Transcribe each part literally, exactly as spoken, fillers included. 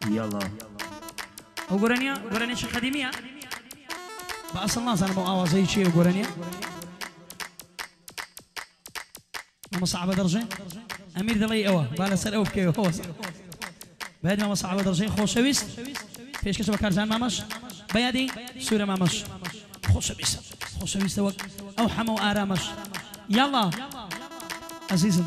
يلا وقرنيا قرنيا شي خديمية بأصل ناس أنا بقى زي شيء وقرنيا ما صعبة درجة أمير دلي أوه بالا سر أوه كيو هو بعد ما صعبة درجة خوشويست فيش كسب كارزان مامش بيادي سورة مامش خوشويست خوشويست وقت أو حمو آرامش يلا عزيزم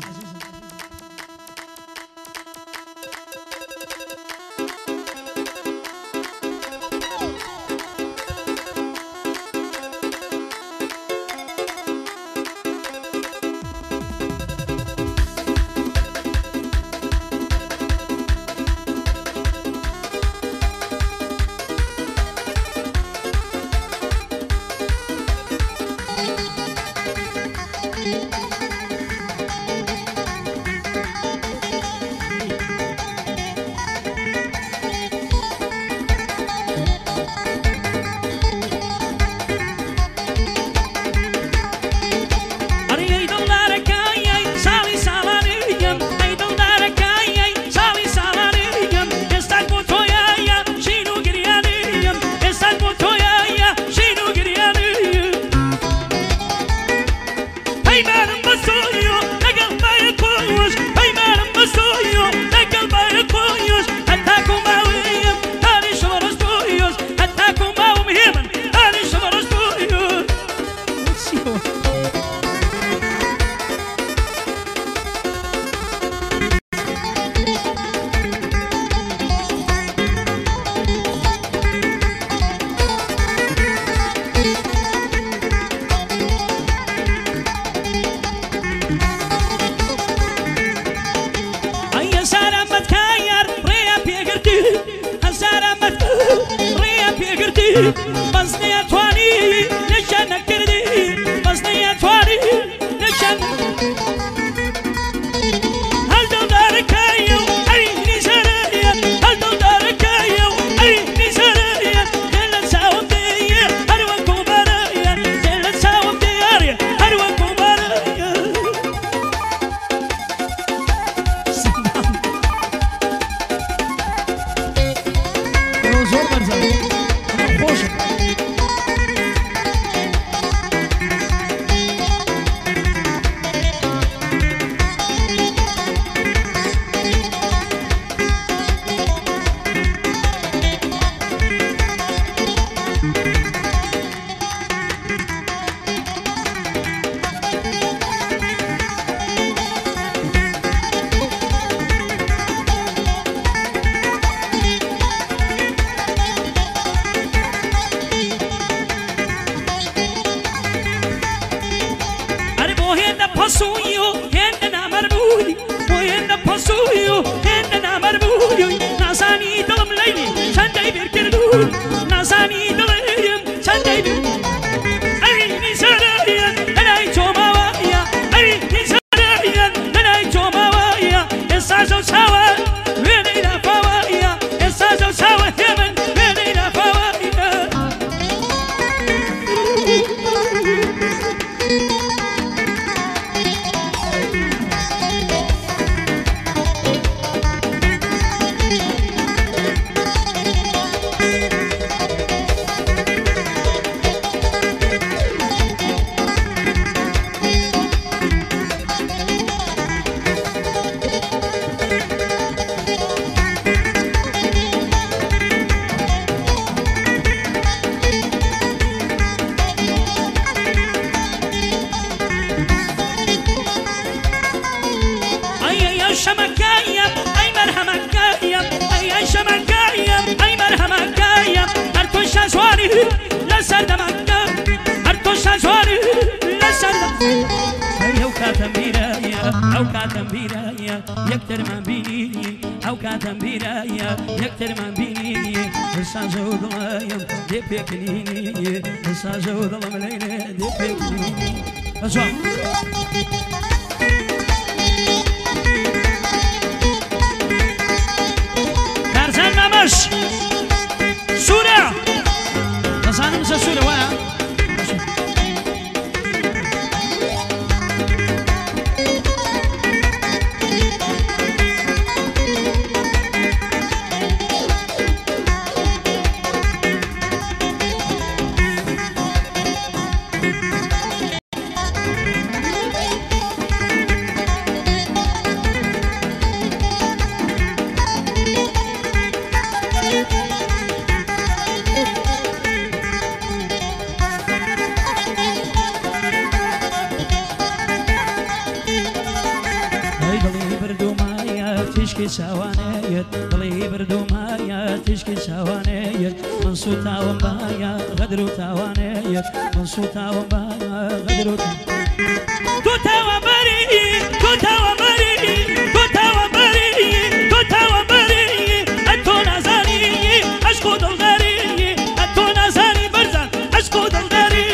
تشكي شوانيت ضلي بردو مايا تشكي شوانيت من صوتا ومبايا غدرو تاوانيت من صوتا ومبايا غدرو توتا ومبري توتا ومبري توتا ومبري توتا ومبري أنتو نازاني أشكو دلغاري أنتو نازاني برزان أشكو دلغاري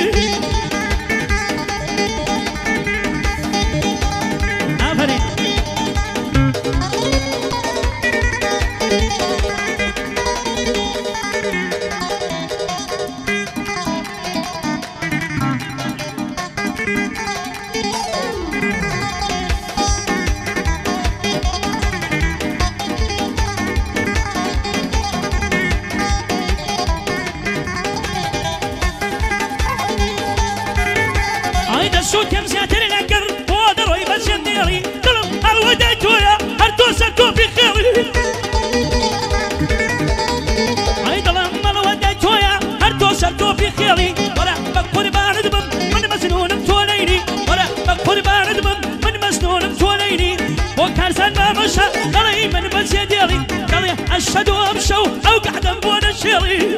آفرين شو كم زيادة لنقر وادر ويبس ينديري قلب الودايت ويا هرتوسكو في خيري عيد لما الودايت ويا هرتوسكو في خيري ولا بكون بارد بم من مسنون متوليني ولا بكون بارد بم من مسنون متوليني وكارسان ما مشى قلي من بس يديري قلي أشهد وأمشوا أو قعدم بون الشيري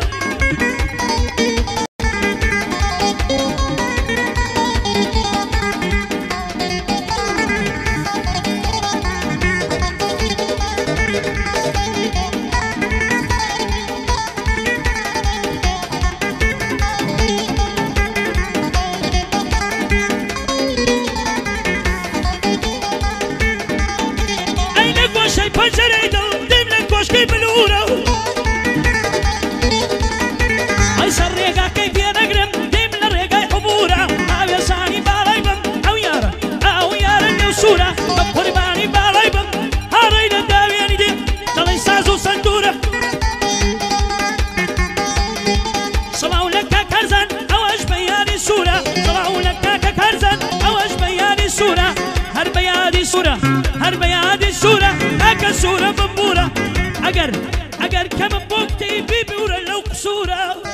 هر بيادي السورة هكا السورة بمبورة أجر أجر كم بوقتي بيبورة لو قصورة